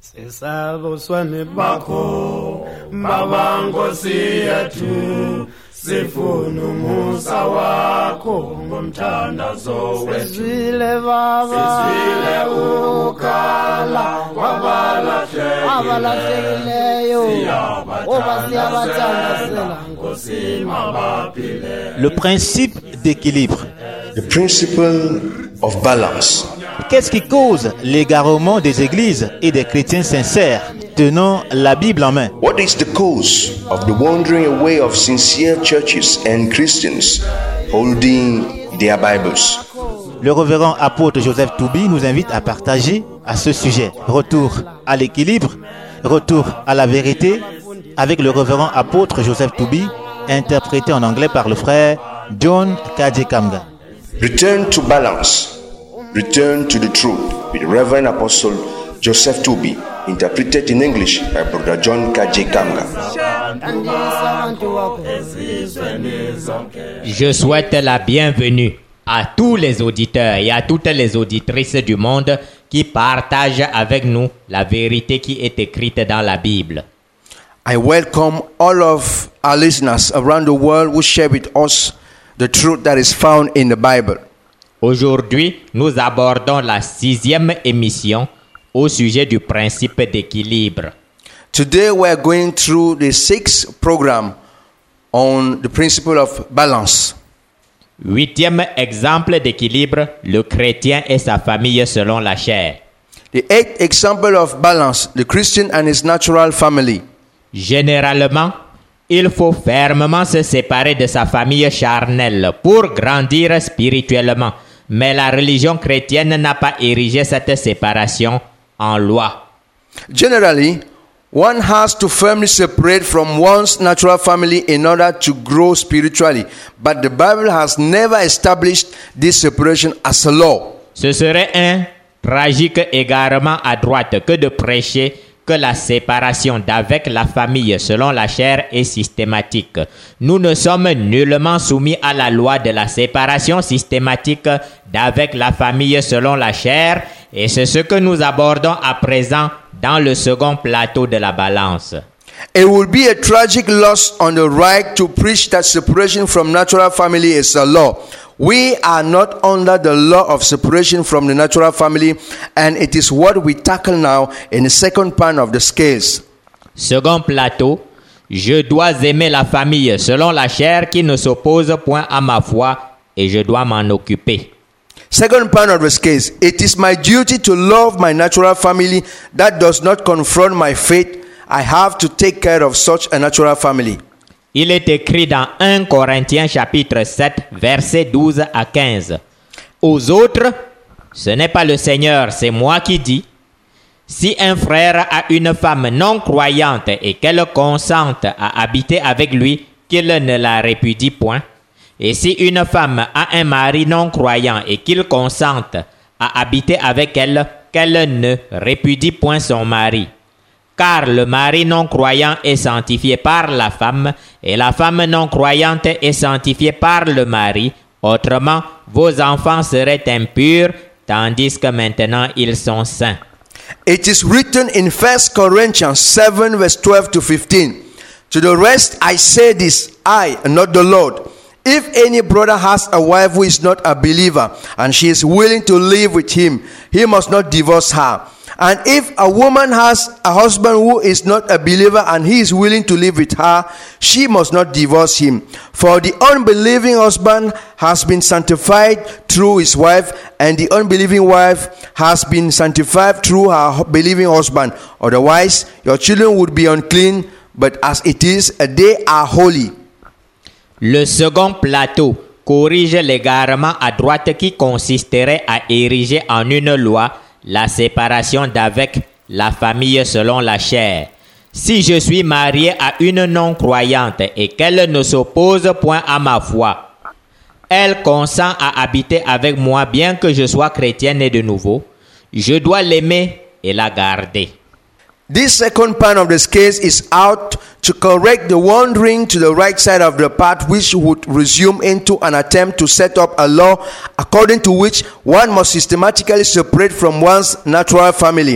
Sisabuswane bakho babankosi yethu sifuna umusa wakho ngomthandazo wethu sizwile baba sizwile ukhala wabalahlekileyo oba siyabathandazela nkosi mabaphile. Le principe d'équilibre. The principle of balance. Qu'est-ce qui cause l'égarement des églises et des chrétiens sincères tenant la Bible en main? What is the cause of the wandering away of sincere churches and Christians holding their Bibles? Le révérend apôtre Joseph Toubi nous invite à partager à ce sujet. Retour à l'équilibre, retour à la vérité avec le révérend apôtre Joseph Toubi, interprété en anglais par le frère John Kajekamga. Return to balance. Return to the truth with Reverend Apostle Joseph Toubi, interpreted in English by Brother John Kajekamga. Je souhaite la bienvenue à tous les auditeurs et à toutes les auditrices du monde qui partagent avec nous la vérité qui est écrite dans la Bible. I welcome all of our listeners around the world who share with us the truth that is found in the Bible. Aujourd'hui, nous abordons la 6e émission au sujet du principe d'équilibre. Today we are going through the 6th program on the principle of balance. 8e exemple d'équilibre, le chrétien et sa famille selon la chair. The 8th example of balance, the Christian and his natural family. Généralement, il faut fermement se séparer de sa famille charnelle pour grandir spirituellement. Mais la religion chrétienne n'a pas érigé cette séparation en loi. Generally, one has to firmly separate from one's natural family in order to grow spiritually. But the Bible has never established this separation as a law. Ce serait un tragique égarement à droite que de prêcher que la séparation d'avec la famille selon la chair est systématique. Nous ne sommes nullement soumis à la loi de la séparation systématique d'avec la famille selon la chair, et c'est ce que nous abordons à présent dans le second plateau de la balance. It will be a tragic loss on the right to preach that separation from natural family is a law. We are not under the law of separation from the natural family, and it is what we tackle now in the second part of the scales. Second plateau, je dois aimer la famille selon la chair qui ne s'oppose point à ma foi, et je dois m'en occuper. Second part of the scales, it is my duty to love my natural family that does not confront my faith. I have to take care of such a natural family. Il est écrit dans 1 Corinthiens chapitre 7, versets 12 à 15. Aux autres, ce n'est pas le Seigneur, c'est moi qui dis. Si un frère a une femme non croyante et qu'elle consente à habiter avec lui, qu'il ne la répudie point. Et si une femme a un mari non croyant et qu'il consente à habiter avec elle, qu'elle ne répudie point son mari. Car le mari non croyant est sanctifié par la femme, et la femme non croyante est sanctifiée par le mari. Autrement, vos enfants seraient impurs, tandis que maintenant ils sont saints. It is written in 1 Corinthians 7, verse 12 to 15. To the rest I say this, I, and not the Lord. If any brother has a wife who is not a believer, and she is willing to live with him, he must not divorce her. And if a woman has a husband who is not a believer and he is willing to live with her, she must not divorce him. For the unbelieving husband has been sanctified through his wife, and the unbelieving wife has been sanctified through her believing husband. Otherwise, your children would be unclean, but as it is, they are holy. Le second plateau corrige l'égarement à droite qui consisterait à ériger en une loi la séparation d'avec la famille selon la chair. Si je suis marié à une non-croyante et qu'elle ne s'oppose point à ma foi, elle consent à habiter avec moi bien que je sois chrétienne et de nouveau, je dois l'aimer et la garder. This second part of the scales is out to correct the wandering to the right side of the path, which would resume into an attempt to set up a law according to which one must systematically separate from one's natural family.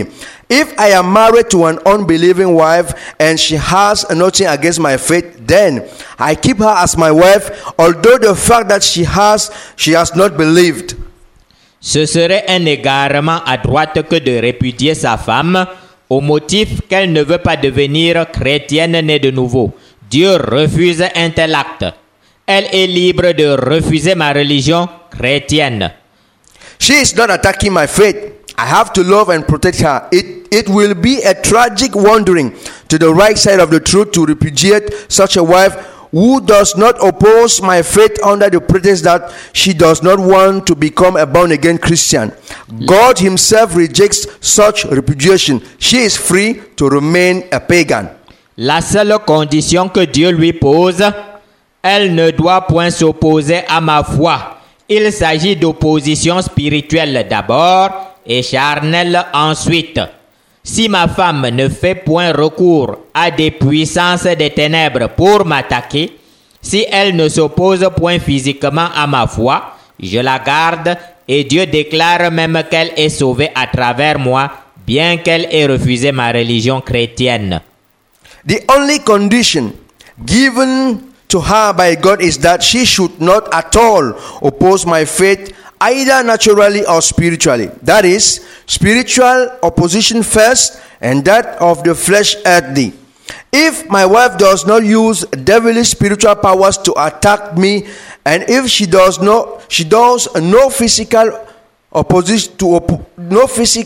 If I am married to an unbelieving wife and she has nothing against my faith, then I keep her as my wife, although the fact that she has not believed. Ce serait un égarement à droite que de répudier sa femme au motif qu'elle ne veut pas devenir chrétienne née de nouveau. Dieu refuse un tel acte. Elle est libre de refuser ma religion chrétienne. She is not attacking my faith. I have to love and protect her. It will be a tragic wandering to the right side of the truth to repudiate such a wife who does not oppose my faith under the pretext that she does not want to become a born-again Christian. God himself rejects such repudiation. She is free to remain a pagan. La seule condition que Dieu lui pose, elle ne doit point s'opposer à ma foi. Il s'agit d'opposition spirituelle d'abord et charnelle ensuite. Si ma femme ne fait point recours à des puissances des ténèbres pour m'attaquer, si elle ne s'oppose point physiquement à ma foi, je la garde et Dieu déclare même qu'elle est sauvée à travers moi, bien qu'elle ait refusé ma religion chrétienne. The only condition given to her by God is that she should not at all oppose my faith, either naturally or spiritually. That is, spiritual opposition first, and that of the flesh earthly. If my wife does not use devilish spiritual powers to attack me, and if she does no physical opposition no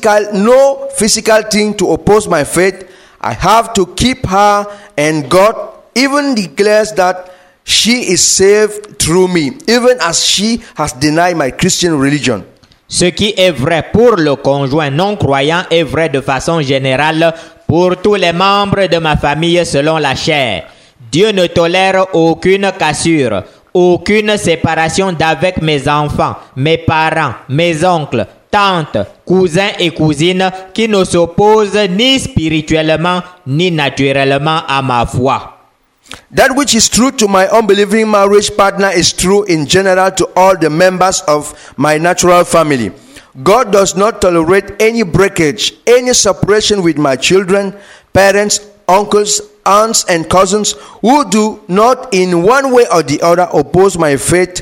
physical thing to oppose my faith, I have to keep her, and God even declares that she is saved through me, even as she has denied my Christian religion. Ce qui est vrai pour le conjoint non-croyant est vrai de façon générale pour tous les membres de ma famille selon la chair. Dieu ne tolère aucune cassure, aucune séparation d'avec mes enfants, mes parents, mes oncles, tantes, cousins et cousines qui ne s'opposent ni spirituellement ni naturellement à ma foi. That which is true to my unbelieving marriage partner is true in general to all the members of my natural family. God does not tolerate any breakage, any separation with my children, parents, uncles, aunts, and cousins who do not in one way or the other oppose my faith,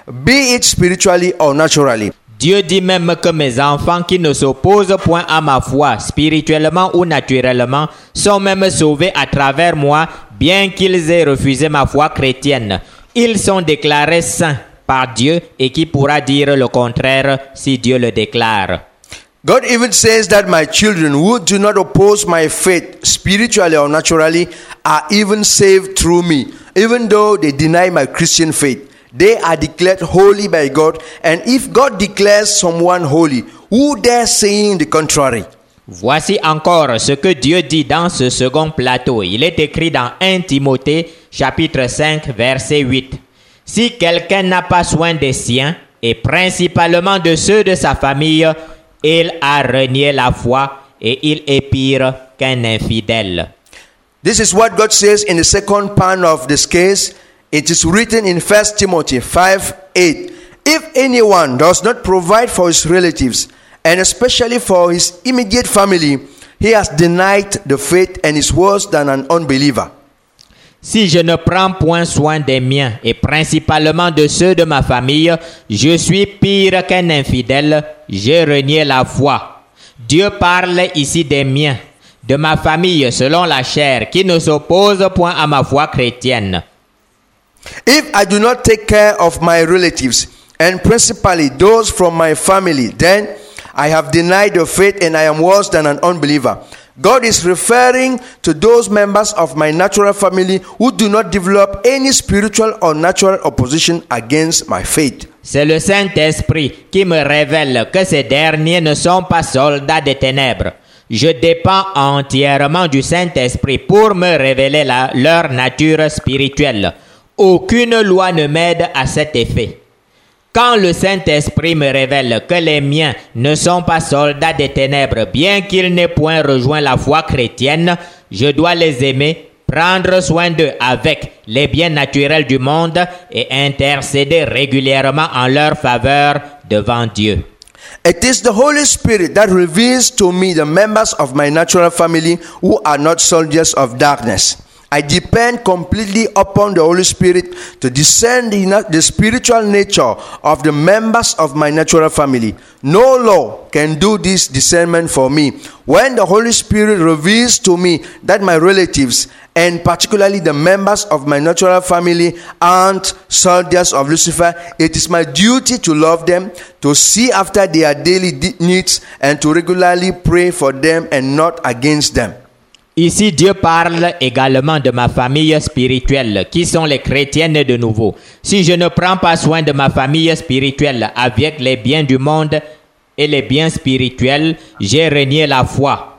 be it spiritually or naturally. Dieu dit même que mes enfants qui ne s'opposent point à ma foi, spirituellement ou naturellement, sont même sauvés à travers moi, bien qu'ils aient refusé ma foi chrétienne. Ils sont déclarés saints par Dieu et qui pourra dire le contraire si Dieu le déclare. God even says that my children who do not oppose my faith, spiritually or naturally, are even saved through me, even though they deny my Christian faith. They are declared holy by God, and if God declares someone holy, who dare saying the contrary? Voici encore ce que Dieu dit dans ce second plateau. Il est écrit dans 1 Timothée, chapitre 5, verset 8. Si quelqu'un n'a pas soin des siens, et principalement de ceux de sa famille, il a renié la foi, et il est pire qu'un infidèle. This is what God says in the second part of this case. It is written in 1 Timothy 5:8. If anyone does not provide for his relatives, and especially for his immediate family, he has denied the faith and is worse than an unbeliever. Si je ne prends point soin des miens, et principalement de ceux de ma famille, je suis pire qu'un infidèle, j'ai renié la foi. Dieu parle ici des miens, de ma famille selon la chair, qui ne s'oppose point à ma foi chrétienne. If I do not take care of my relatives, and principally those from my family, then I have denied the faith and I am worse than an unbeliever. God is referring to those members of my natural family who do not develop any spiritual or natural opposition against my faith. C'est le Saint-Esprit qui me révèle que ces derniers ne sont pas soldats des ténèbres. Je dépends entièrement du Saint-Esprit pour me révéler leur nature spirituelle. Aucune loi ne m'aide à cet effet. Quand le Saint-Esprit me révèle que les miens ne sont pas soldats des ténèbres, bien qu'ils n'aient point rejoint la foi chrétienne, je dois les aimer, prendre soin d'eux avec les biens naturels du monde et intercéder régulièrement en leur faveur devant Dieu. It is the Holy Spirit that reveals to me the members of my natural family who are not soldiers of darkness. I depend completely upon the Holy Spirit to discern the spiritual nature of the members of my natural family. No law can do this discernment for me. When the Holy Spirit reveals to me that my relatives, and particularly the members of my natural family, aren't soldiers of Lucifer, it is my duty to love them, to see after their daily needs, and to regularly pray for them and not against them. Ici, Dieu parle également de ma famille spirituelle, qui sont les chrétiennes de nouveau. Si je ne prends pas soin de ma famille spirituelle avec les biens du monde et les biens spirituels, j'ai renié la foi.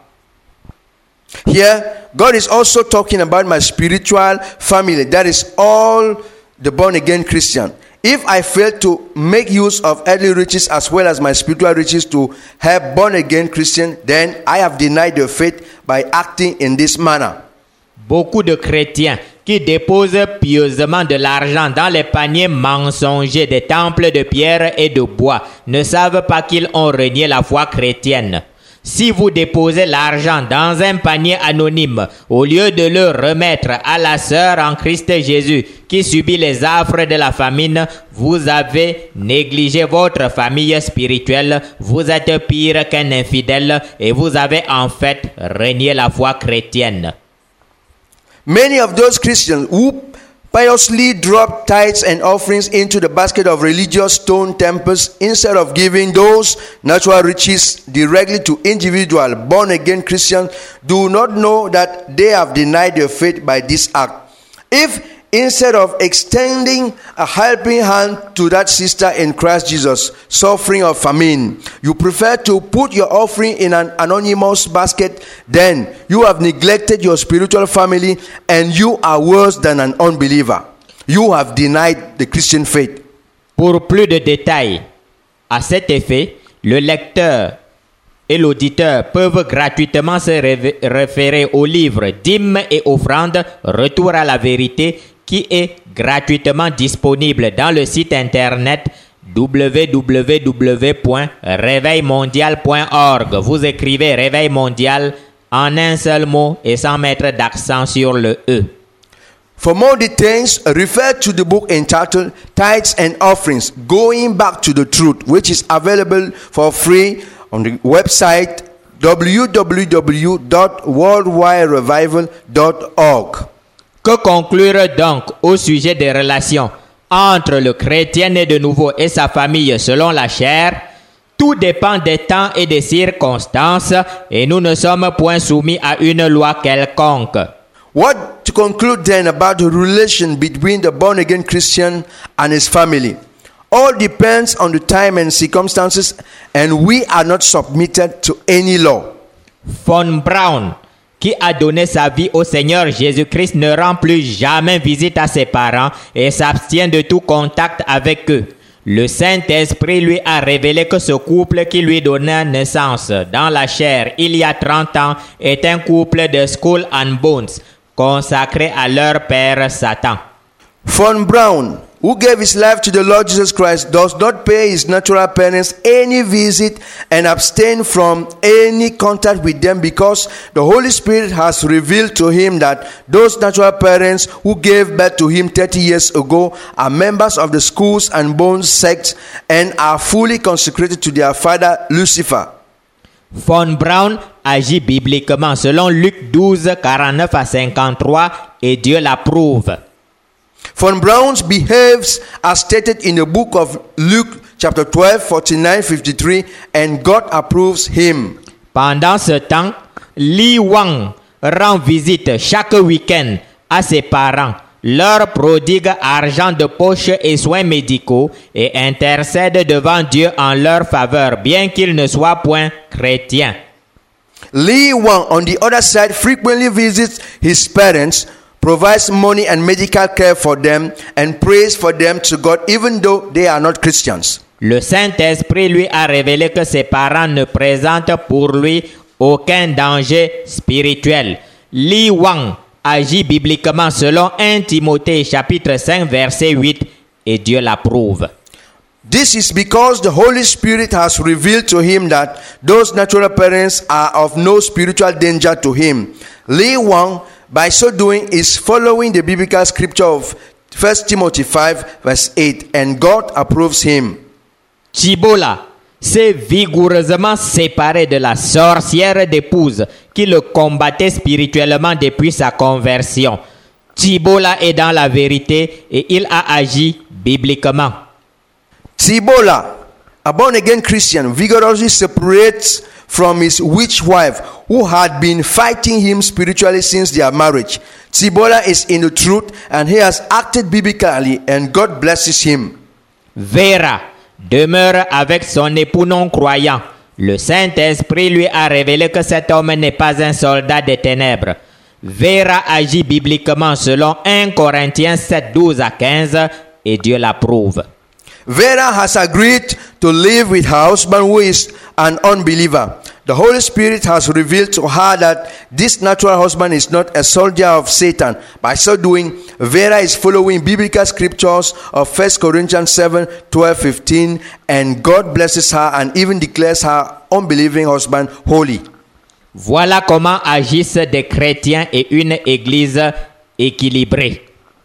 Here, God is also talking about my spiritual family. That is all the born-again Christian. If I fail to make use of earthly riches as well as my spiritual riches to help born-again Christians, then I have denied the faith by acting in this manner. Beaucoup de chrétiens qui déposent pieusement de l'argent dans les paniers mensongers des temples de pierre et de bois ne savent pas qu'ils ont renié la foi chrétienne. Si vous déposez l'argent dans un panier anonyme, au lieu de le remettre à la sœur en Christ Jésus qui subit les affres de la famine, vous avez négligé votre famille spirituelle, vous êtes pire qu'un infidèle et vous avez en fait renié la foi chrétienne. Many of those Christians who piously drop tithes and offerings into the basket of religious stone temples instead of giving those natural riches directly to individual born-again Christians do not know that they have denied their faith by this act. If instead of extending a helping hand to that sister in Christ Jesus suffering of famine, you prefer to put your offering in an anonymous basket, then you have neglected your spiritual family and you are worse than an unbeliever. You have denied the Christian faith. Pour plus de détails à cet effet, le lecteur et l'auditeur peuvent gratuitement se référer au livre Dîmes et offrandes, Retour à la vérité, qui est gratuitement disponible dans le site internet www.réveilmondial.org. Vous écrivez Réveil Mondial en un seul mot et sans mettre d'accent sur le E. For more details, refer to the book entitled Tithes and Offerings, Going Back to the Truth, which is available for free on the website www.worldwiderevival.org. Que conclure donc au sujet des relations entre le chrétien né de nouveau et sa famille selon la chair? Tout dépend des temps et des circonstances et nous ne sommes point soumis à une loi quelconque. What to conclude then about the relation between the born-again Christian and his family? All depends on the time and circumstances, and we are not submitted to any law. Von Braun, qui a donné sa vie au Seigneur Jésus-Christ, ne rend plus jamais visite à ses parents et s'abstient de tout contact avec eux. Le Saint-Esprit lui a révélé que ce couple qui lui donna naissance dans la chair il y a 30 ans est un couple de Skull and Bones, consacré à leur père Satan. Von Braun, who gave his life to the Lord Jesus Christ, does not pay his natural parents any visit and abstain from any contact with them because the Holy Spirit has revealed to him that those natural parents who gave birth to him 30 years ago are members of the Skulls and Bones sect and are fully consecrated to their father Lucifer. Von Braun agit bibliquement selon Luc 12, 49 à 53 et Dieu l'approuve. Von Braun behaves as stated in the book of Luke chapter 12, 49, 53 and God approves him. Pendant ce temps, Li Wang rend visite chaque week-end à ses parents, leur prodigue argent de poche et soins médicaux et intercède devant Dieu en leur faveur, bien qu'il ne soit point chrétien. Li Wang, on the other side, frequently visits his parents, provides money and medical care for them, and prays for them to God, even though they are not Christians. Le Saint-Esprit lui a révélé que ses parents ne présentent pour lui aucun danger spirituel. Li Wang agit bibliquement selon 1 Timothée chapitre 5 verset 8 et Dieu l'approuve. This is because the Holy Spirit has revealed to him that those natural parents are of no spiritual danger to him. Lee Wang, by so doing, is following the biblical scripture of 1 Timothy 5 verse 8, and God approves him. Chibola s'est vigoureusement séparé de la sorcière d'épouse qui le combattait spirituellement depuis sa conversion. Chibola est dans la vérité et il a agi bibliquement. Tibola, a born-again Christian, vigorously separates from his witch wife who had been fighting him spiritually since their marriage. Tibola is in the truth and he has acted biblically and God blesses him. Vera demeure avec son époux non-croyant. Le Saint-Esprit lui a révélé que cet homme n'est pas un soldat des ténèbres. Vera agit bibliquement selon 1 Corinthiens 7, 12 à 15 et Dieu l'approuve. Vera has agreed to live with her husband who is an unbeliever. The Holy Spirit has revealed to her that this natural husband is not a soldier of Satan. By so doing, Vera is following biblical scriptures of 1 Corinthians 7, 12, 15, and God blesses her and even declares her unbelieving husband holy. Voilà comment agissent des chrétiens et une église équilibrée.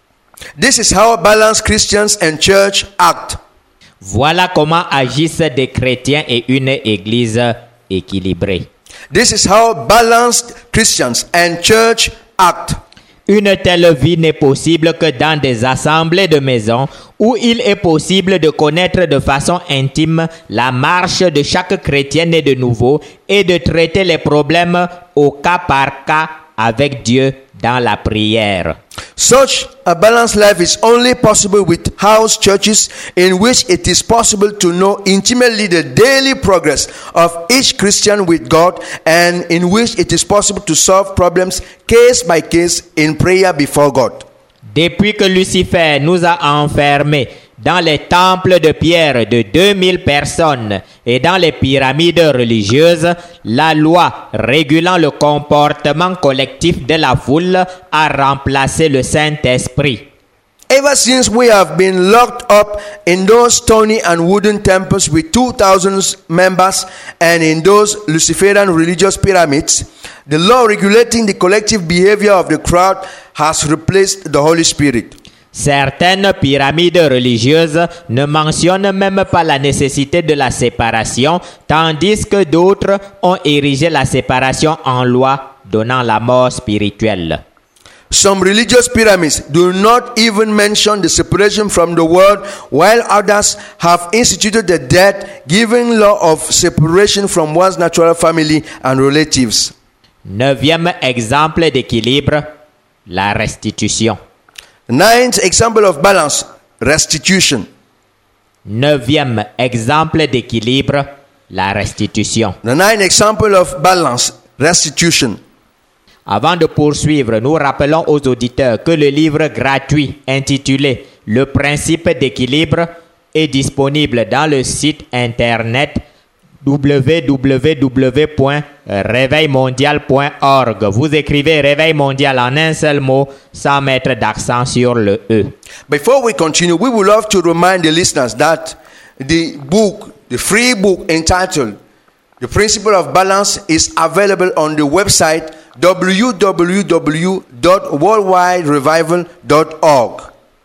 This is how balanced Christians and church act. Voilà comment agissent des chrétiens et une église équilibrée. This is how balanced Christians and church act. Une telle vie n'est possible que dans des assemblées de maisons où il est possible de connaître de façon intime la marche de chaque chrétien né de nouveau et de traiter les problèmes au cas par cas avec Dieu dans la prière. Such a balanced life is only possible with house churches in which it is possible to know intimately the daily progress of each Christian with God and in which it is possible to solve problems case by case in prayer before God. Depuis que Lucifer nous a enfermés dans les temples de pierre de 2000 personnes et dans les pyramides religieuses, la loi régulant le comportement collectif de la foule a remplacé le Saint-Esprit. Ever since we have been locked up in those stony and wooden temples with 2,000 members and in those Luciferian religious pyramids, the law regulating the collective behavior of the crowd has replaced the Holy Spirit. Certaines pyramides religieuses ne mentionnent même pas la nécessité de la séparation, tandis que d'autres ont érigé la séparation en loi, donnant la mort spirituelle. Some religious pyramids do not even mention the separation from the world, while others have instituted the death-giving law of separation from one's natural family and relatives. 9e exemple d'équilibre, la restitution. 9th example of balance, restitution. 9e exemple d'équilibre, la restitution. The 9th example of balance, restitution. Avant de poursuivre, nous rappelons aux auditeurs que le livre gratuit intitulé « Le principe d'équilibre » est disponible dans le site internet www.réveilmondial.org. Vous écrivez Réveil Mondial en un seul mot sans mettre d'accent sur le E. Before we continue, we would love to remind the listeners that the book, the free book entitled The Principle of Balance is available on the website www.worldwiderevival.org.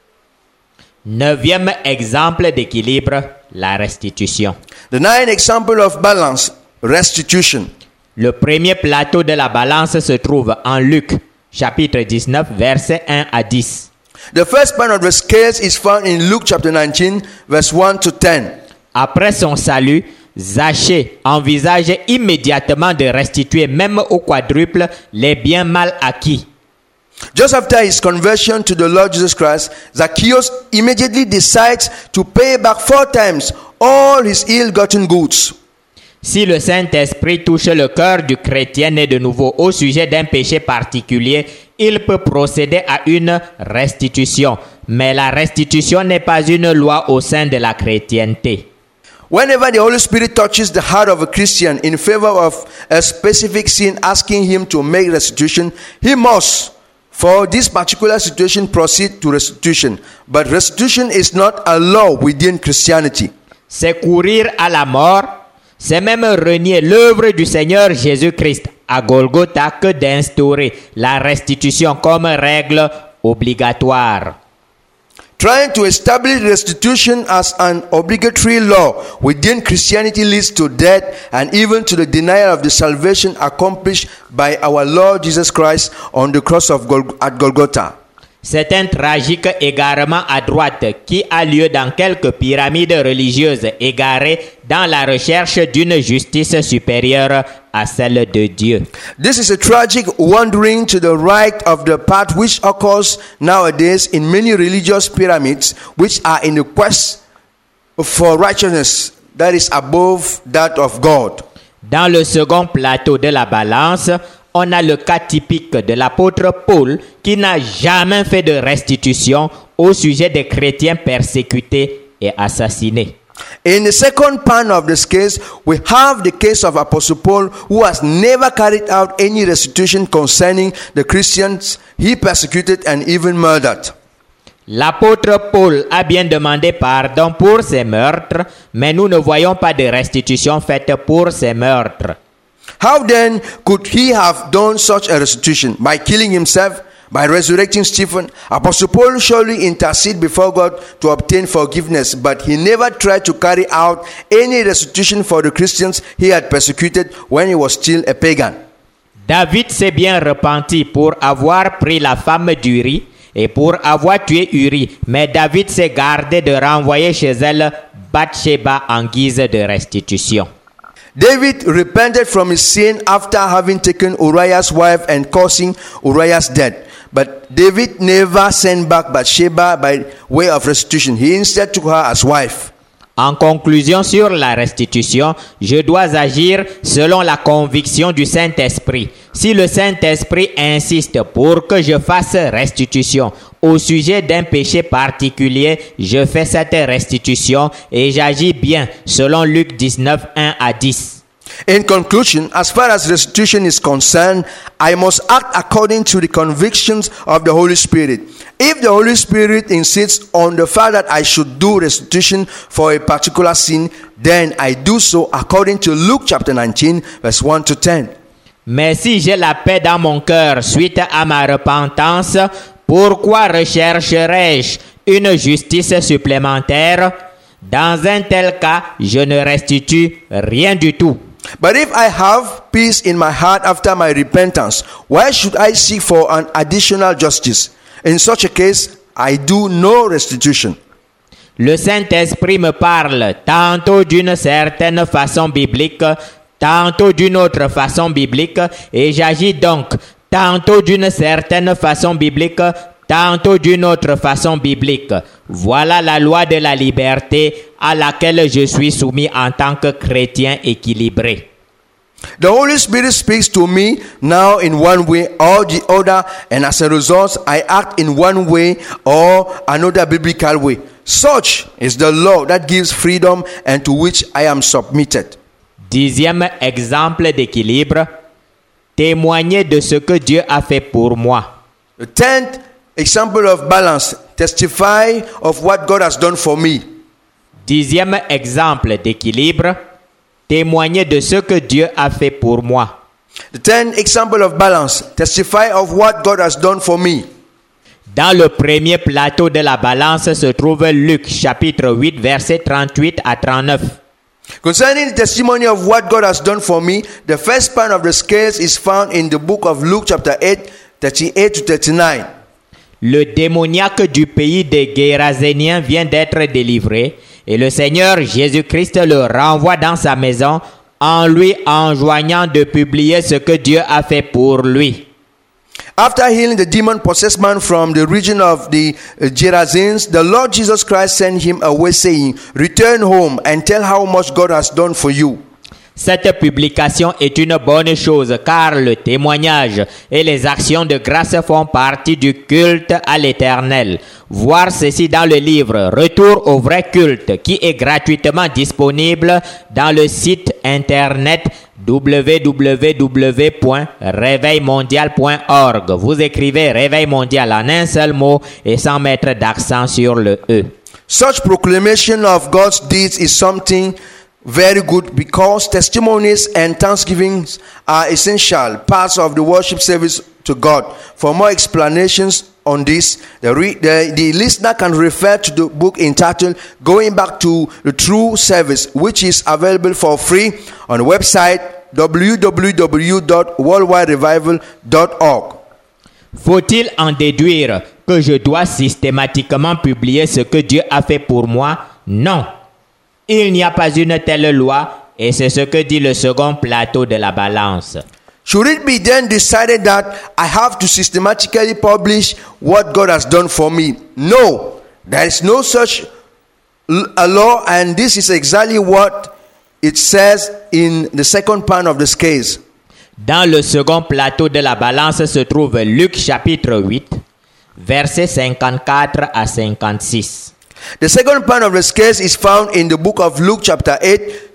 9e exemple d'équilibre, la restitution. The 9th example of balance, restitution. Le premier plateau de la balance se trouve en Luc, chapitre 19, versets 1 à 10. The first part of the scales is found in Luke chapter 19, verse 1 to 10. Après son salut, Zachée envisage immédiatement de restituer même au quadruple les biens mal acquis. Just after his conversion to the Lord Jesus Christ, Zacchaeus immediately decides to pay back 4 times all his ill-gotten goods. Si le Saint-Esprit touche le cœur du chrétien né de nouveau au sujet d'un péché particulier, il peut procéder à une restitution. Mais la restitution n'est pas une loi au sein de la chrétienté. Whenever the Holy Spirit touches the heart of a Christian in favor of a specific sin, asking him to make restitution, he must, for this particular situation, proceed to restitution. But restitution is not a law within Christianity. c'est courir à la mort, c'est même renier l'œuvre du Seigneur Jésus-Christ à Golgotha que d'instaurer la restitution comme règle obligatoire. Trying to establish restitution as an obligatory law within Christianity leads to death and even to the denial of the salvation accomplished by our Lord Jesus Christ on the cross at Golgotha. C'est un tragique égarement à droite qui a lieu dans quelques pyramides religieuses égarées dans la recherche d'une justice supérieure à celle de Dieu. This is a tragic wandering to the right of the path which occurs nowadays in many religious pyramids which are in the quest for righteousness that is above that of God. Dans le second plateau de la balance, on a le cas typique de l'apôtre Paul qui n'a jamais fait de restitution au sujet des chrétiens persécutés et assassinés. In the second pan of this case, we have the case of Apostle Paul who has never carried out any restitution concerning the Christians he persecuted and even murdered. L'apôtre Paul a bien demandé pardon pour ses meurtres, mais nous ne voyons pas de restitution faite pour ses meurtres. How then could he have done such a restitution? By killing himself? By resurrecting Stephen? Apostle Paul surely interceded before God to obtain forgiveness, but he never tried to carry out any restitution for the Christians he had persecuted when he was still a pagan. David s'est bien repenti pour avoir pris la femme d'Uri et pour avoir tué Uri, mais David s'est gardé de renvoyer chez elle Bathsheba en guise de restitution. David repented from his sin after having taken Uriah's wife and causing Uriah's death. But David never sent back Bathsheba by way of restitution. He instead took her as wife. En conclusion sur la restitution, je dois agir selon la conviction du Saint-Esprit. Si le Saint-Esprit insiste pour que je fasse restitution au sujet d'un péché particulier, je fais cette restitution et j'agis bien selon Luc 19, 1 à 10. In conclusion, as far as restitution is concerned, I must act according to the convictions of the Holy Spirit. If the Holy Spirit insists on the fact that I should do restitution for a particular sin, then I do so according to Luke chapter 19, verse 1 to 10. Mais si j'ai la paix dans mon cœur suite à ma repentance, pourquoi rechercherais-je une justice supplémentaire? Dans un tel cas, je ne restitue rien du tout. But if I have peace in my heart after my repentance, why should I seek for an additional justice? In such a case, I do no restitution. Le Saint-Esprit me parle tantôt d'une certaine façon biblique, tantôt d'une autre façon biblique, et j'agis donc tantôt d'une certaine façon biblique, tantôt d'une autre façon biblique. Voilà la loi de la liberté à laquelle je suis soumis en tant que chrétien équilibré. The Holy Spirit speaks to me now in one way or the other, and as a result, I act in one way or another biblical way. Such is the law that gives freedom and to which I am submitted. 10e exemple d'équilibre, témoigner de ce que Dieu a fait pour moi. The 10th example of balance, testify of what God has done for me. 10e exemple d'équilibre, témoigner de ce que Dieu a fait pour moi. The 10th example of balance, testify of what God has done for me. Dans le premier plateau de la balance se trouve Luc chapitre 8 versets 38 à 39. Concerning the testimony of what God has done for me, the first part of the scales is found in the book of Luke chapter 8, 38 to 39. Le démoniaque du pays des Géraséniens vient d'être délivré et le Seigneur Jésus-Christ le renvoie dans sa maison en lui enjoignant de publier ce que Dieu a fait pour lui. After healing the demon-possessed man from the region of the Gerasenes, the Lord Jesus Christ sent him away saying, "Return home and tell how much God has done for you." Cette publication est une bonne chose car le témoignage et les actions de grâce font partie du culte à l'Éternel. Voir ceci dans le livre Retour au vrai culte qui est gratuitement disponible dans le site internet www.réveilmondial.org. Vous écrivez Réveil mondial en un seul mot et sans mettre d'accent sur le E. Such proclamation of God's deeds is something very good because testimonies and thanksgivings are essential parts of the worship service to God. For more explanations on this, the listener can refer to the book entitled Going Back to the True Service, which is available for free on the website www.worldwiderevival.org. Faut-il en déduire que je dois systématiquement publier ce que Dieu a fait pour moi? Non. Il n'y a pas une telle loi et c'est ce que dit le second plateau de la balance. Should it be then decided that I have to systematically publish what God has done for me? No, there is no such a law, and this is exactly what it says in the second part of the scales. Dans le second plateau de la balance se trouve Luc chapitre 8, versets 54 à 56. The second part of the scales is found in the book of Luke chapter 8,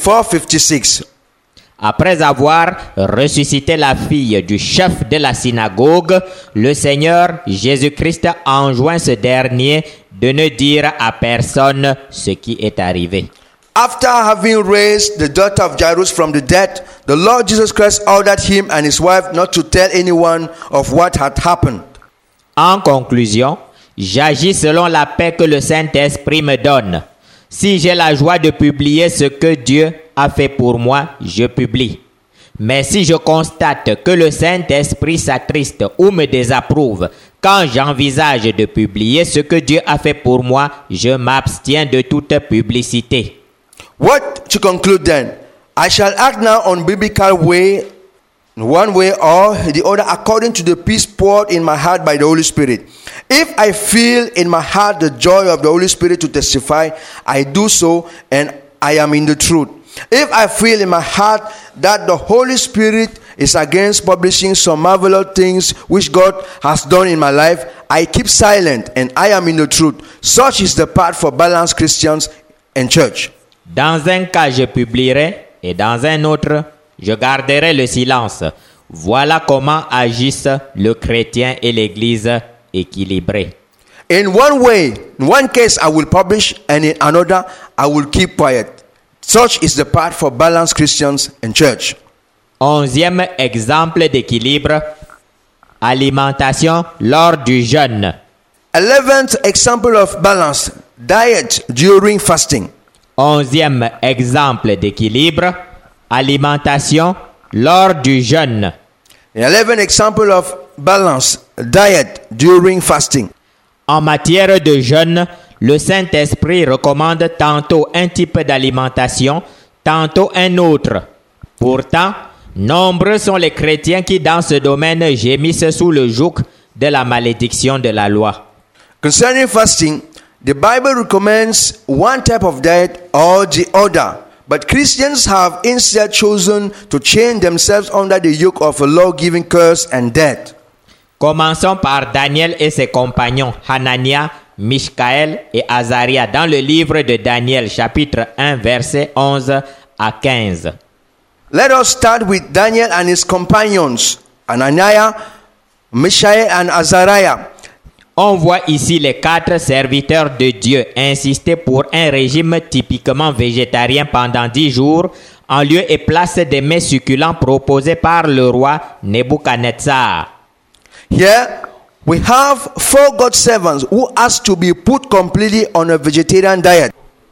54-56. Après avoir ressuscité la fille du chef de la synagogue, le Seigneur Jésus-Christ enjoint ce dernier de ne dire à personne ce qui est arrivé. After having raised the daughter of Jairus from the dead, the Lord Jesus Christ ordered him and his wife not to tell anyone of what had happened. En conclusion, j'agis selon la paix que le Saint-Esprit me donne. Si j'ai la joie de publier ce que Dieu a fait pour moi, je publie. Mais si je constate que le Saint-Esprit s'attriste ou me désapprouve, quand j'envisage de publier ce que Dieu a fait pour moi, je m'abstiens de toute publicité. What to conclude then? I shall act now on biblical way, one way or the other, according to the peace poured in my heart by the Holy Spirit. If I feel in my heart the joy of the Holy Spirit to testify, I do so, and I am in the truth. If I feel in my heart that the Holy Spirit is against publishing some marvelous things which God has done in my life, I keep silent, and I am in the truth. Such is the path for balanced Christians and church. Dans un cas, je publierai, et dans un autre, je garderai le silence. Voilà comment agissent le chrétien et l'Église équilibrée. In one way, in one case I will publish, and in another I will keep quiet. Such is the path for balanced Christians and church. 11e exemple d'équilibre, alimentation lors du jeûne. 11th example of balance, diet during fasting. 11e exemple d'équilibre, alimentation lors du jeûne. 11th example of balance, diet during fasting. En matière de jeûne, le Saint-Esprit recommande tantôt un type d'alimentation, tantôt un autre. Pourtant, nombreux sont les chrétiens qui dans ce domaine gémissent sous le joug de la malédiction de la loi. Concerning fasting, the Bible recommends one type of diet or the other, but Christians have instead chosen to chain themselves under the yoke of a law-giving curse and death. Commençons par Daniel et ses compagnons, Hanania, Michkaël et Azaria, dans le livre de Daniel, chapitre 1, versets 11 à 15. Let us start with Daniel and his companions, Hananiah, Mishael and Azariah. On voit ici les 4 serviteurs de Dieu insister pour un régime typiquement végétarien pendant 10 jours, en lieu et place des mets succulents proposés par le roi Nebuchadnezzar. Here we have 4 God servants who asked to be put completely on a vegetarian diet.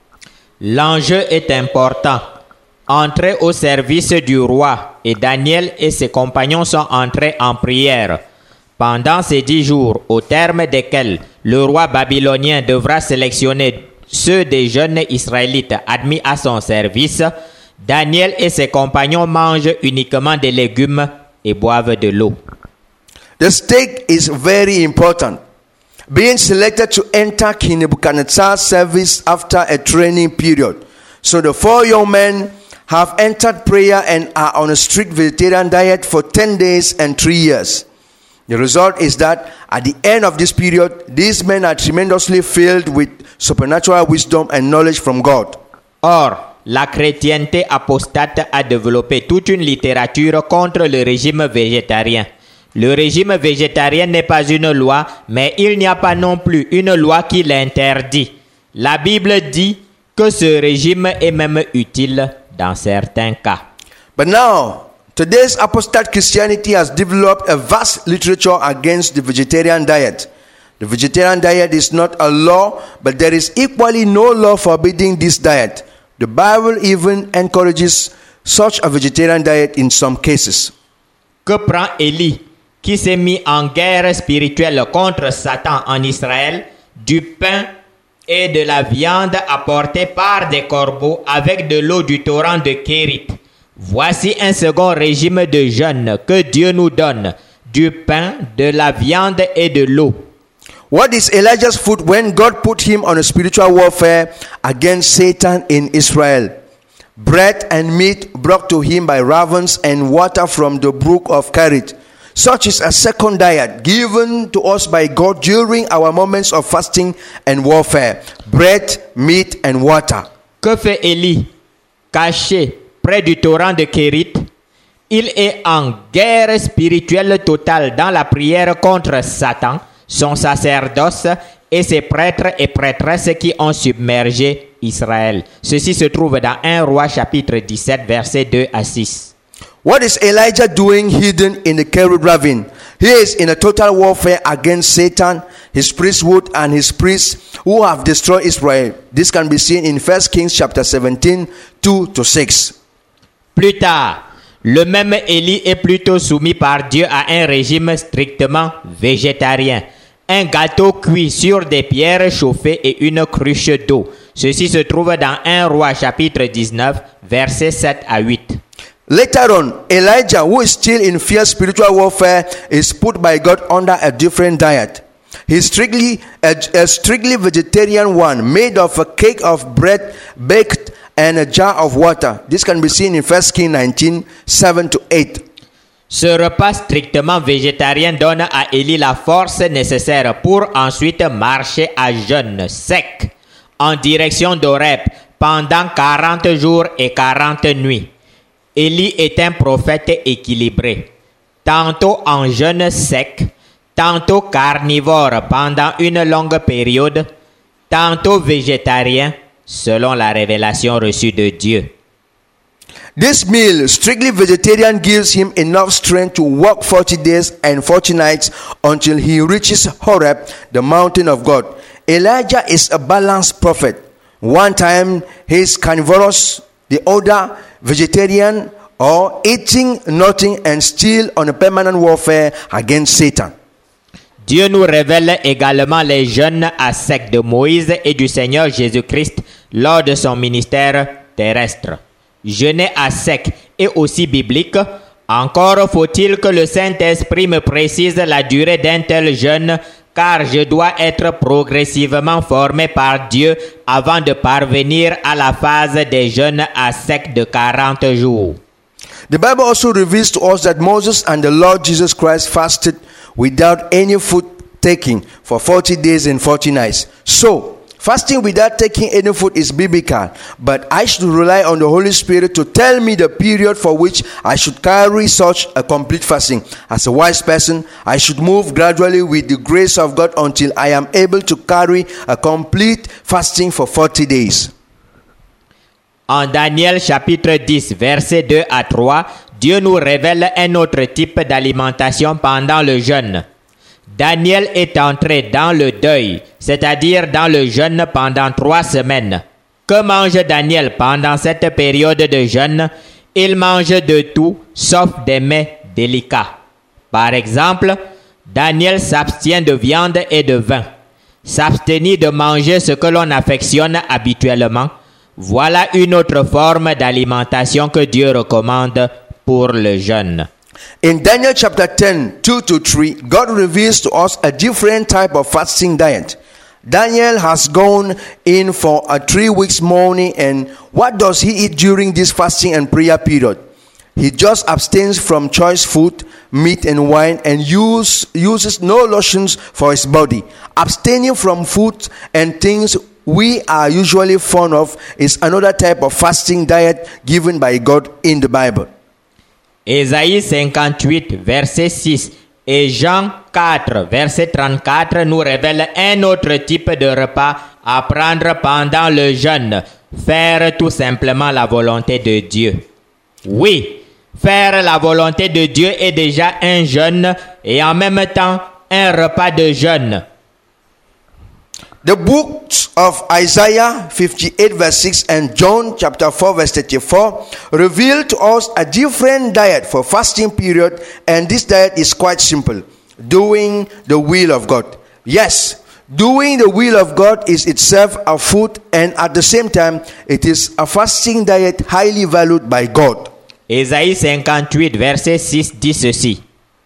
L'enjeu est important. Entrer au service du roi, et Daniel et ses compagnons sont entrés en prière. Pendant ces 10 jours, au terme desquels le roi babylonien devra sélectionner ceux des jeunes Israélites admis à son service, Daniel et ses compagnons mangent uniquement des légumes et boivent de l'eau. The stake is very important. Being selected to enter King Nebuchadnezzar's service after a training period. So the 4 young men have entered prayer and are on a strict vegetarian diet for 10 days and 3 years. The result is that at the end of this period, these men are tremendously filled with supernatural wisdom and knowledge from God. Or, la chrétienté apostate a développé toute une littérature contre le régime végétarien. Le régime végétarien n'est pas une loi, mais il n'y a pas non plus une loi qui l'interdit. La Bible dit que ce régime est même utile dans certains cas. But now, today's apostate Christianity has developed a vast literature against the vegetarian diet. The vegetarian diet is not a law, but there is equally no law forbidding this diet. The Bible even encourages such a vegetarian diet in some cases. Que prend Élie, qui s'est mis en guerre spirituelle contre Satan en Israël, du pain et de la viande apportés par des corbeaux avec de l'eau du torrent de Kérit? Voici un second régime de jeûne que Dieu nous donne, du pain, de la viande et de l'eau. What is Elijah's food when God put him on a spiritual warfare against Satan in Israel? Bread and meat brought to him by ravens and water from the brook of Kerit. Such is a second diet given to us by God during our moments of fasting and warfare. Bread, meat and water. Que fait Élie? Caché près du torrent de Kérit, il est en guerre spirituelle totale dans la prière contre Satan, son sacerdoce et ses prêtres et prêtresses qui ont submergé Israël. Ceci se trouve dans 1 Roi chapitre 17 versets 2 à 6. What is Elijah doing hidden in the Kerit ravine? He is in a total warfare against Satan, his priesthood and his priests who have destroyed Israel. This can be seen in 1 Kings chapter 17, 2-6. Plus tard, le même Élie est plutôt soumis par Dieu à un régime strictement végétarien. Un gâteau cuit sur des pierres chauffées et une cruche d'eau. Ceci se trouve dans 1 Roi chapitre 19, versets 7 à 8. Later on, Elijah, who is still in fierce spiritual warfare, is put by God under a different diet. He's strictly a strictly vegetarian one, made of a cake of bread baked and a jar of water. This can be seen in 1 Kings 19, 7-8. Ce repas strictement végétarien donne à Élie la force nécessaire pour ensuite marcher à jeûne sec en direction d'Horeb pendant 40 jours et 40 nuits. Élie est un prophète équilibré, tantôt en jeûne sec, tantôt carnivore pendant une longue période, tantôt végétarien selon la révélation reçue de Dieu. This meal, strictly vegetarian, gives him enough strength to walk 40 days and 40 nights until he reaches Horeb, the mountain of God. Elijah is a balanced prophet. One time he is carnivorous, the other vegetarian, or eating nothing and still on a permanent warfare against Satan. Dieu nous révèle également les jeûnes à sec de Moïse et du Seigneur Jésus-Christ lors de son ministère terrestre. Jeûner à sec est aussi biblique. Encore faut-il que le Saint-Esprit me précise la durée d'un tel jeûne, car je dois être progressivement formé par Dieu avant de parvenir à la phase des jeûnes à sec de 40 jours. The Bible also reveals to us that Moses and the Lord Jesus Christ fasted without any food taking for 40 days and 40 nights. So, fasting without taking any food is biblical, but I should rely on the Holy Spirit to tell me the period for which I should carry such a complete fasting. As a wise person, I should move gradually with the grace of God until I am able to carry a complete fasting for 40 days. En Daniel chapitre 10, versets 2 à 3, Dieu nous révèle un autre type d'alimentation pendant le jeûne. Daniel est entré dans le deuil, c'est-à-dire dans le jeûne pendant 3 semaines. Que mange Daniel pendant cette période de jeûne? Il mange de tout, sauf des mets délicats. Par exemple, Daniel s'abstient de viande et de vin. S'abstenir de manger ce que l'on affectionne habituellement, voilà une autre forme d'alimentation que Dieu recommande pour le jeûne. In Daniel chapter 10, 2-3, God reveals to us a different type of fasting diet. Daniel has gone in for a 3 weeks mourning, and what does he eat during this fasting and prayer period? He just abstains from choice food, meat and wine, and uses no lotions for his body. Abstaining from food and things we are usually fond of is another type of fasting diet given by God in the Bible. Ésaïe 58, verset 6 Et Jean 4, verset 34 nous révèle un autre type de repas à prendre pendant le jeûne. Faire tout simplement la volonté de Dieu. Oui, faire la volonté de Dieu est déjà un jeûne et en même temps un repas de jeûne. The books of Isaiah 58 verse 6 and John chapter 4 verse 34 reveal to us a different diet for fasting period, and this diet is quite simple: doing the will of God. Yes, doing the will of God is itself a food, and at the same time it is a fasting diet highly valued by God. Ésaïe 58 verset 6 dit ceci: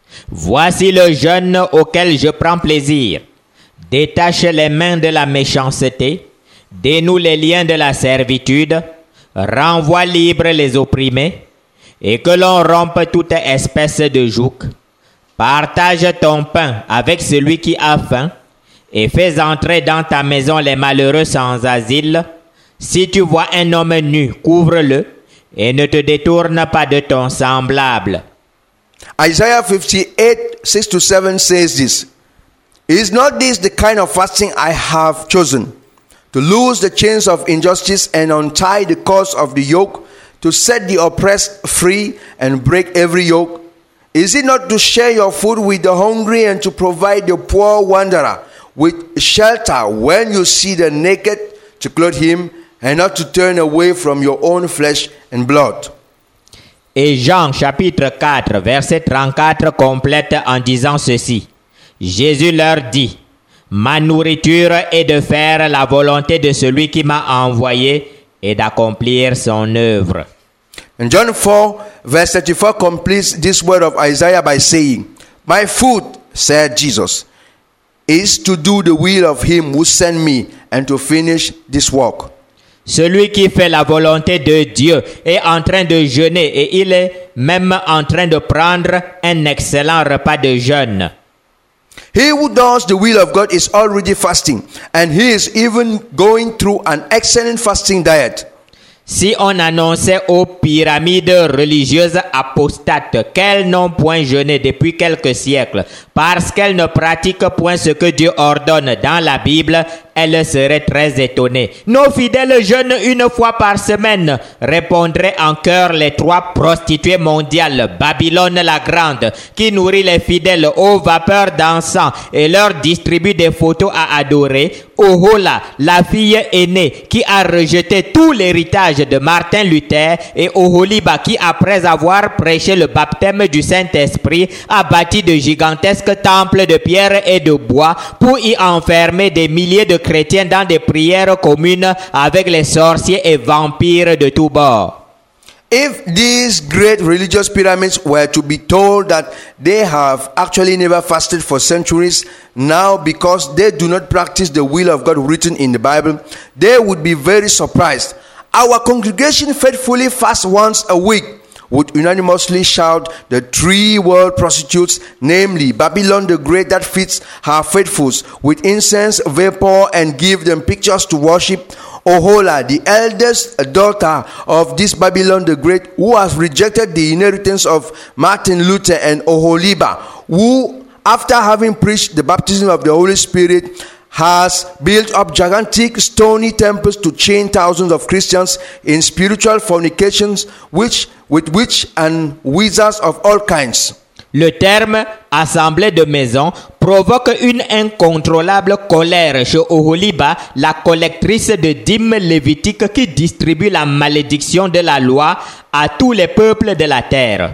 Voici le jeûne auquel je prends plaisir. Détache les mains de la méchanceté, dénoue les liens de la servitude, renvoie libres les opprimés, et que l'on rompe toute espèce de joug. Partage ton pain avec celui qui a faim, et fais entrer dans ta maison les malheureux sans asile. Si tu vois un homme nu, couvre-le, et ne te détourne pas de ton semblable. Isaiah 58 6-7 says this: Is not this the kind of fasting I have chosen? To loose the chains of injustice and untie the cords of the yoke, to set the oppressed free and break every yoke? Is it not to share your food with the hungry and to provide the poor wanderer with shelter when you see the naked, to clothe him, and not to turn away from your own flesh and blood? Et Jean chapitre 4 verset 34 complète en disant ceci: Jésus leur dit: Ma nourriture est de faire la volonté de celui qui m'a envoyé et d'accomplir son œuvre. And John 4 verse 34 completes this word of Isaiah by saying, My food, said Jesus, is to do the will of him who sent me and to finish this work. Celui qui fait la volonté de Dieu est en train de jeûner et il est même en train de prendre un excellent repas de jeûne. He who does the will of God is already fasting, and he is even going through an excellent fasting diet. Si on annonçait aux pyramides religieuses apostates qu'elles n'ont point jeûné depuis quelques siècles parce qu'elles ne pratiquent point ce que Dieu ordonne dans la Bible, elles seraient très étonnées. Nos fidèles jeûnent une fois par semaine, répondraient en chœur les trois prostituées mondiales, Babylone la Grande, qui nourrit les fidèles aux vapeurs d'encens et leur distribue des photos à adorer. Ohola, la fille aînée, qui a rejeté tout l'héritage de Martin Luther, et Oholiba, qui après avoir prêché le baptême du Saint-Esprit, a bâti de gigantesques temples de pierre et de bois pour y enfermer des milliers de chrétiens dans des prières communes avec les sorciers et vampires de tous bords. If these great religious pyramids were to be told that they have actually never fasted for centuries now because they do not practice the will of God written in the Bible, they would be very surprised. Our congregation faithfully fasts once a week, would unanimously shout the three world prostitutes, namely Babylon the Great, that feeds her faithfuls with incense, vapor, and give them pictures to worship. Ohola, the eldest daughter of this Babylon the Great, who has rejected the inheritance of Martin Luther, and Oholiba, who, after having preached the baptism of the Holy Spirit, has built up gigantic stony temples to chain thousands of Christians in spiritual fornications with witch and wizards of all kinds. Le terme « assemblée de maison » provoque une incontrôlable colère chez Oholiba, la collectrice de dîmes lévitiques qui distribue la malédiction de la loi à tous les peuples de la terre.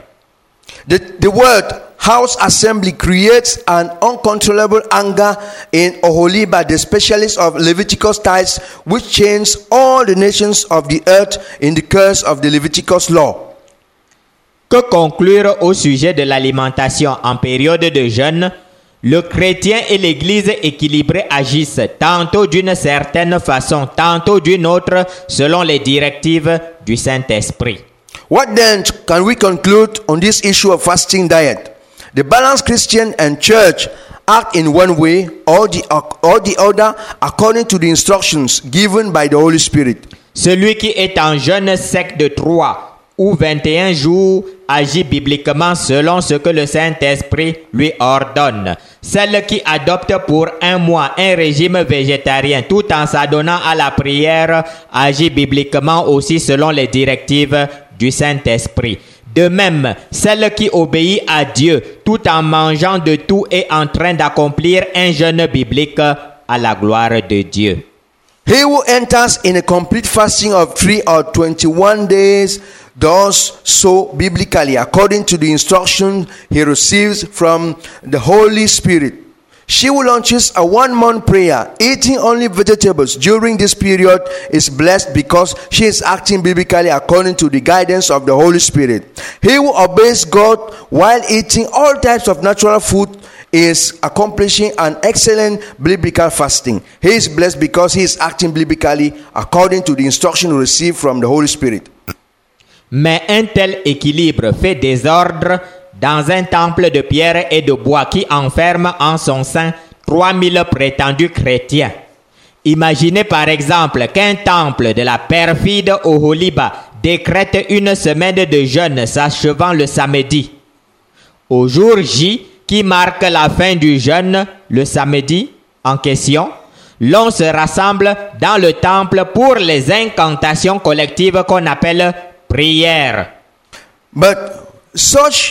The word house assembly creates an uncontrollable anger in Oholiba, the specialist of Leviticus tithes, which chains all the nations of the earth in the curse of the Leviticus law. Que conclure au sujet de l'alimentation en période de jeûne? Le chrétien et l'Église équilibrée agissent tantôt d'une certaine façon, tantôt d'une autre, selon les directives du Saint-Esprit. What then can we conclude on this issue of fasting diet? The balanced Christian and church act in one way or the other according to the instructions given by the Holy Spirit. Celui qui est en jeûne sec de Troie ou 21 jours agit bibliquement selon ce que le Saint-Esprit lui ordonne. Celle qui adopte pour un mois un régime végétarien tout en s'adonnant à la prière agit bibliquement aussi selon les directives du Saint-Esprit. De même, celle qui obéit à Dieu tout en mangeant de tout est en train d'accomplir un jeûne biblique à la gloire de Dieu. He who enters in a complete fasting of 3 or 21 days does so biblically according to the instruction he receives from the Holy Spirit. She who launches a 1-month prayer, eating only vegetables during this period, is blessed because she is acting biblically according to the guidance of the Holy Spirit. He who obeys God while eating all types of natural food is accomplishing an excellent biblical fasting. He is blessed because he is acting biblically according to the instruction received from the Holy Spirit. Mais un tel équilibre fait désordre dans un temple de pierre et de bois qui enferme en son sein 3000 prétendus chrétiens. Imaginez par exemple qu'un temple de la perfide Oholiba décrète une semaine de jeûne s'achevant le samedi. Au jour J, qui marque la fin du jeûne, le samedi en question, l'on se rassemble dans le temple pour les incantations collectives qu'on appelle prières. But such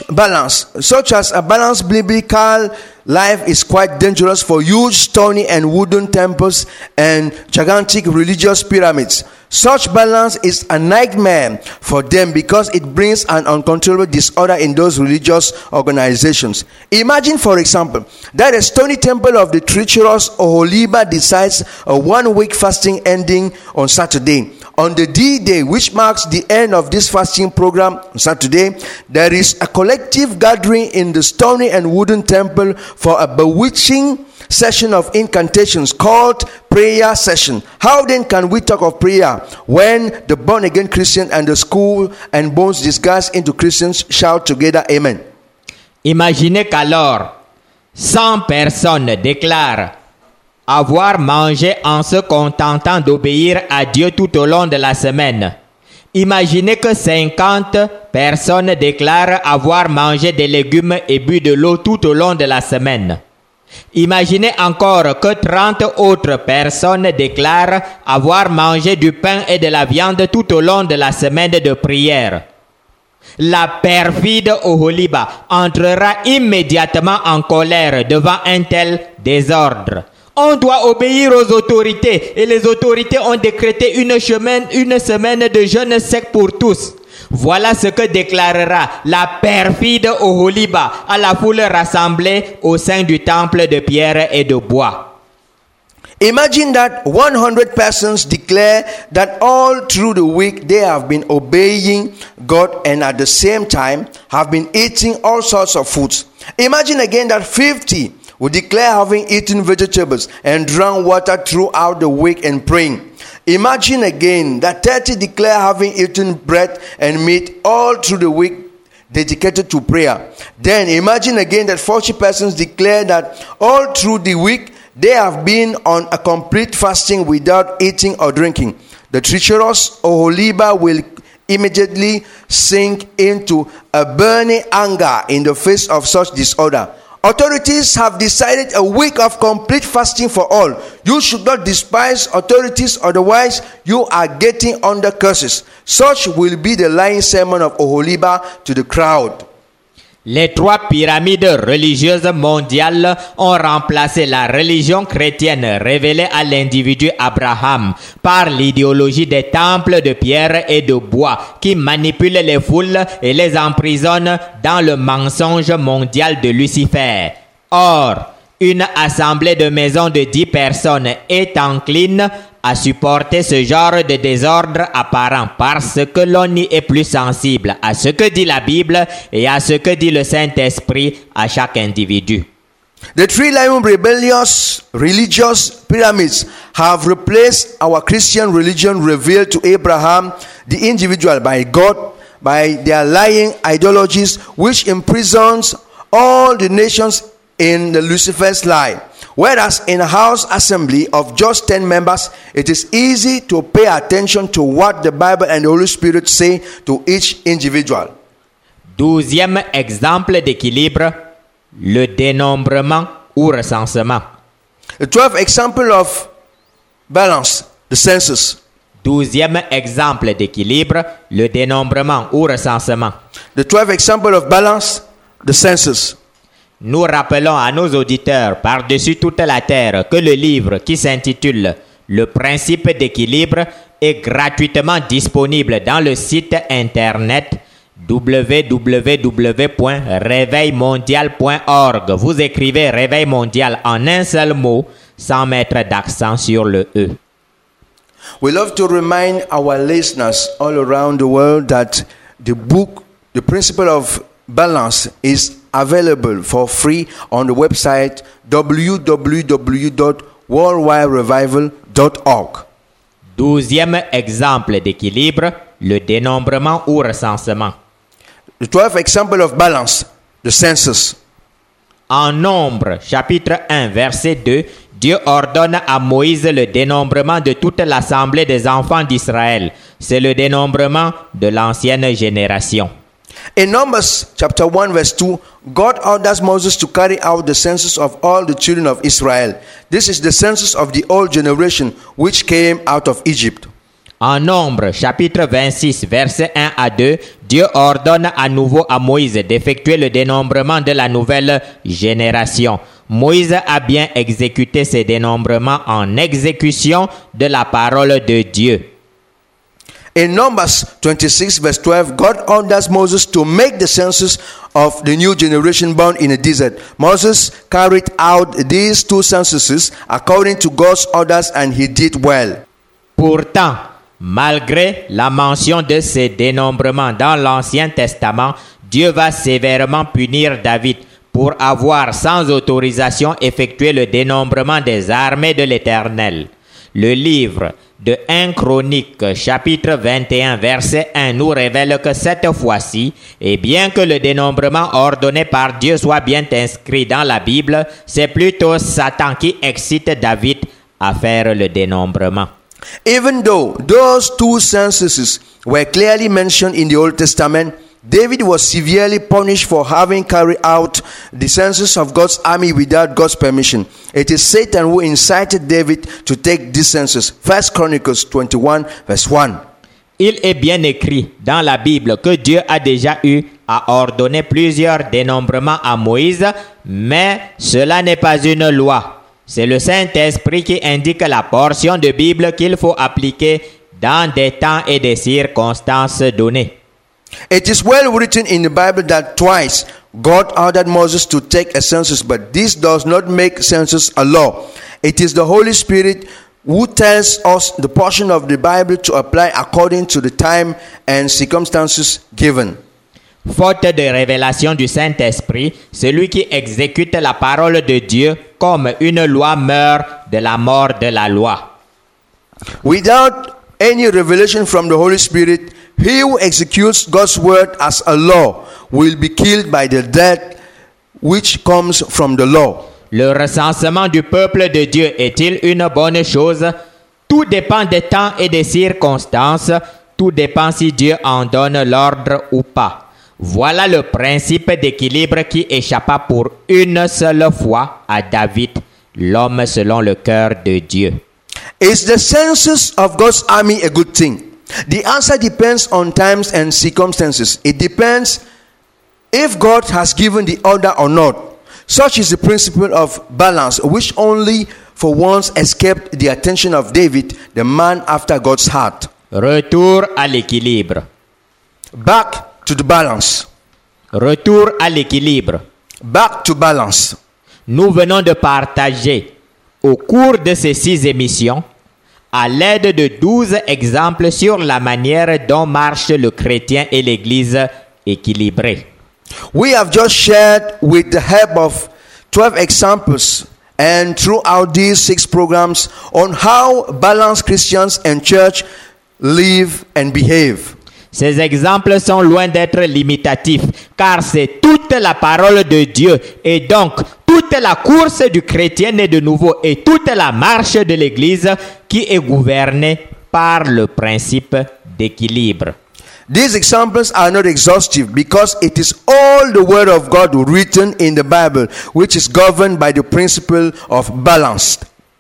as a balanced biblical life is quite dangerous for huge stony and wooden temples and gigantic religious pyramids. Such balance is a nightmare for them because it brings an uncontrollable disorder in those religious organizations. Imagine, for example, that a stony temple of the treacherous Oholiba decides a 1-week fasting ending on Saturday. On the D-Day, which marks the end of this fasting program on Saturday, there is a collective gathering in the stony and wooden temple for a bewitching session of incantations called prayer session. How then can we talk of prayer when the born-again Christian and the skull and bones disguised into Christians shout together Amen? Imaginez qu'alors 100 personnes déclarent avoir mangé en se contentant d'obéir à Dieu tout au long de la semaine. Imaginez que 50 personnes déclarent avoir mangé des légumes et bu de l'eau tout au long de la semaine. Imaginez encore que 30 autres personnes déclarent avoir mangé du pain et de la viande tout au long de la semaine de prière. La perfide Oholiba entrera immédiatement en colère devant un tel désordre. On doit obéir aux autorités et les autorités ont décrété une semaine de jeûne sec pour tous. Voilà ce que déclarera la perfide Oholiba à la foule rassemblée au sein du temple de pierre et de bois. Imagine that 100 persons declare that all through the week they have been obeying God and at the same time have been eating all sorts of foods. Imagine again that 50 will declare having eaten vegetables and drunk water throughout the week and praying. Imagine again that 30 declare having eaten bread and meat all through the week dedicated to prayer. Then imagine again that 40 persons declare that all through the week they have been on a complete fasting without eating or drinking. The treacherous Oholiba will immediately sink into a burning anger in the face of such disorder. Authorities have decided a week of complete fasting for all. You should not despise authorities, otherwise you are getting under curses. Such will be the lying sermon of Oholiba to the crowd. Les 3 pyramides religieuses mondiales ont remplacé la religion chrétienne révélée à l'individu Abraham par l'idéologie des temples de pierre et de bois qui manipulent les foules et les emprisonnent dans le mensonge mondial de Lucifer. Or, une assemblée de maisons de 10 personnes est encline à supporter ce genre de désordre apparent parce que l'on y est plus sensible à ce que dit la Bible et à ce que dit le Saint-Esprit à chaque individu. The 3 lion rebellious religious pyramids have replaced our Christian religion revealed to Abraham, the individual, by God, by their lying ideologies which imprisons all the nations in the Lucifer's lie. Whereas in a house assembly of just 10 members, it is easy to pay attention to what the Bible and the Holy Spirit say to each individual. 12e exemple d'équilibre, le dénombrement ou recensement. The 12th example of balance, the census. 12e exemple d'équilibre, le dénombrement ou recensement. The 12th example of balance, the census. Nous rappelons à nos auditeurs par-dessus toute la terre que le livre qui s'intitule « Le principe d'équilibre » est gratuitement disponible dans le site internet www.réveilmondial.org. Vous écrivez Réveil mondial en un seul mot sans mettre d'accent sur le E. We love to remind our listeners all around the world that the book, The Principle of Balance, is available for free on the website www.worldwiderevival.org. 12e exemple d'équilibre, le dénombrement ou recensement. The 12th example of balance, the census. En Nombre, chapitre 1, verset 2, Dieu ordonne à Moïse le dénombrement de toute l'assemblée des enfants d'Israël. C'est le dénombrement de l'ancienne génération. In Numbers chapter 1 verse 2, God orders Moses to carry out the census of all the children of Israel. This is the census of the old generation which came out of Egypt. En Nombre, chapitre 26, versets 1 à 2, Dieu ordonne à nouveau à Moïse d'effectuer le dénombrement de la nouvelle génération. Moïse a bien exécuté ces dénombrements en exécution de la parole de Dieu. In Numbers 26 verse 12, God orders Moses to make the census of the new generation born in the desert. Moses carried out these two censuses according to God's orders, and he did well. Pourtant, malgré la mention de ces dénombrements dans l'Ancien Testament, Dieu va sévèrement punir David pour avoir sans autorisation effectué le dénombrement des armées de l'Éternel. Le livre de 1 Chronique, chapitre 21, verset 1, nous révèle que cette fois-ci, et bien que le dénombrement ordonné par Dieu soit bien inscrit dans la Bible, c'est plutôt Satan qui excite David à faire le dénombrement. Even though those two censuses were clearly mentioned in the Old Testament, David was severely punished for having carried out the census of God's army without God's permission. It is Satan who incited David to take this census. 1 Chronicles 21 verse 1. Il est bien écrit dans la Bible que Dieu a déjà eu à ordonner plusieurs dénombrements à Moïse, mais cela n'est pas une loi. C'est le Saint-Esprit qui indique la portion de Bible qu'il faut appliquer dans des temps et des circonstances données. It is well written in the Bible that twice God ordered Moses to take a census, but this does not make census a law. It is the Holy Spirit who tells us the portion of the Bible to apply according to the time and circumstances given. Faute de révélation du Saint-Esprit, celui qui exécute la parole de Dieu comme une loi meurt de la mort de la loi. Without any revelation from the Holy Spirit, he who executes God's word as a law will be killed by the death which comes from the law. Le recensement du peuple de Dieu est-il une bonne chose? Tout dépend des temps et des circonstances. Tout dépend si Dieu en donne l'ordre ou pas. Voilà le principe d'équilibre qui échappa pour une seule fois à David, l'homme selon le cœur de Dieu. Is the census of God's army a good thing? The answer depends on times and circumstances. It depends if God has given the order or not. Such is the principle of balance, which only for once escaped the attention of David, the man after God's heart. Retour à l'équilibre. Back to the balance. Retour à l'équilibre. Back to balance. Nous venons de partager au cours de ces 6 émissions, à l'aide de 12 exemples sur la manière dont marche le chrétien et l'Église équilibrée. We have just shared with the help of 12 examples and throughout these 6 programs on how balanced Christians and church live and behave. Ces exemples sont loin d'être limitatifs, car c'est toute la parole de Dieu et donc toute la course du chrétien né de nouveau et toute la marche de l'Église qui est gouvernée par le principe d'équilibre. These examples are not exhaustive because it is all the word of God written in the Bible, which is governed by the principle of balance.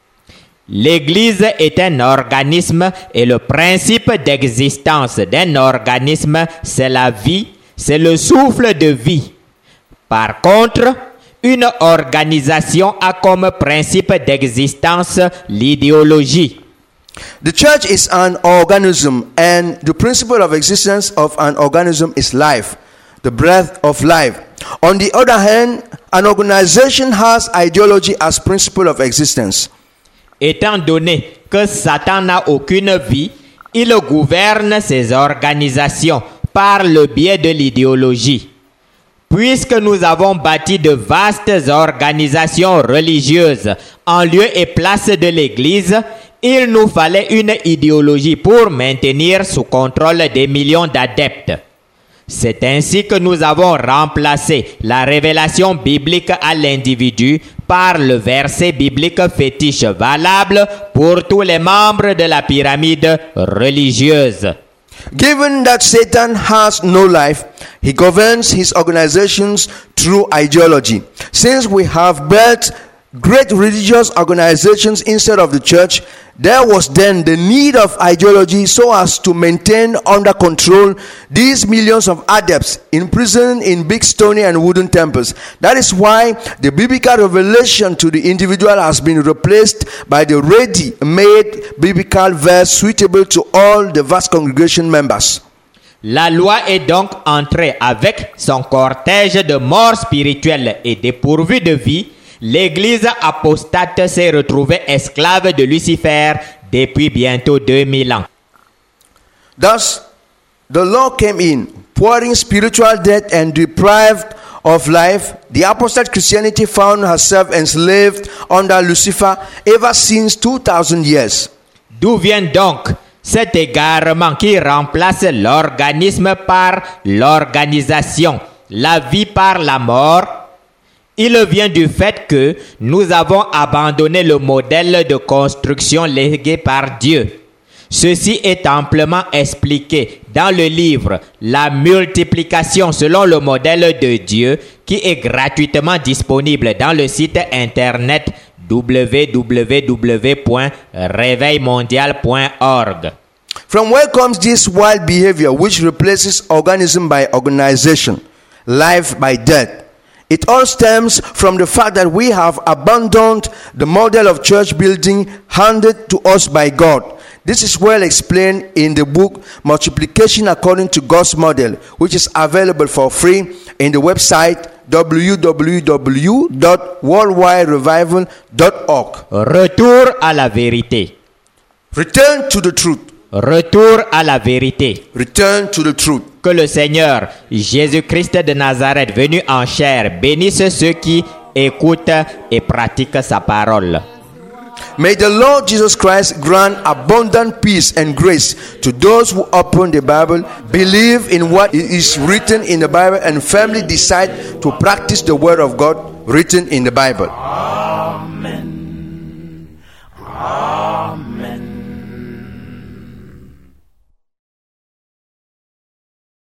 L'Église est un organisme et le principe d'existence d'un organisme, c'est la vie, c'est le souffle de vie. Par contre, une organisation a comme principe d'existence l'idéologie. The church is an organism, and the principle of existence of an organism is life, the breath of life. On the other hand, an organization has ideology as principle of existence. Étant donné que Satan n'a aucune vie, il gouverne ses organisations par le biais de l'idéologie. Puisque nous avons bâti de vastes organisations religieuses en lieu et place de l'Église, il nous fallait une idéologie pour maintenir sous contrôle des millions d'adeptes. C'est ainsi que nous avons remplacé la révélation biblique à l'individu par le verset biblique fétiche valable pour tous les membres de la pyramide religieuse. Given that Satan has no life, he governs his organizations through ideology. Since we have built great religious organizations instead of the church, there was then the need of ideology so as to maintain under control these millions of adepts imprisoned in big stony and wooden temples. That is why the biblical revelation to the individual has been replaced by the ready-made biblical verse suitable to all the vast congregation members. La loi est donc entrée avec son cortège de morts spirituelles et dépourvue de vie. L'Église apostate s'est retrouvée esclave de Lucifer depuis bientôt 2000 ans. Thus, the law came in, pouring spiritual death and deprived of life. The apostate Christianity found herself enslaved under Lucifer ever since 2000 years. D'où vient donc cet égarement qui remplace l'organisme par l'organisation, la vie par la mort? Il vient du fait que nous avons abandonné le modèle de construction légué par Dieu. Ceci est amplement expliqué dans le livre « La multiplication selon le modèle de Dieu » qui est gratuitement disponible dans le site internet www.réveilmondial.org. From where comes this wild behavior which replaces organism by organization, life by death? It all stems from the fact that we have abandoned the model of church building handed to us by God. This is well explained in the book Multiplication According to God's Model, which is available for free in the website www.worldwiderevival.org. Retour à la vérité. Return to the truth. Retour à la vérité. Return to the truth. Que le Seigneur Jésus-Christ de Nazareth, venu en chair, bénisse ceux qui écoutent et pratiquent sa parole. May the Lord Jesus Christ grant abundant peace and grace to those who open the Bible, believe in what is written in the Bible, and firmly decide to practice the Word of God written in the Bible.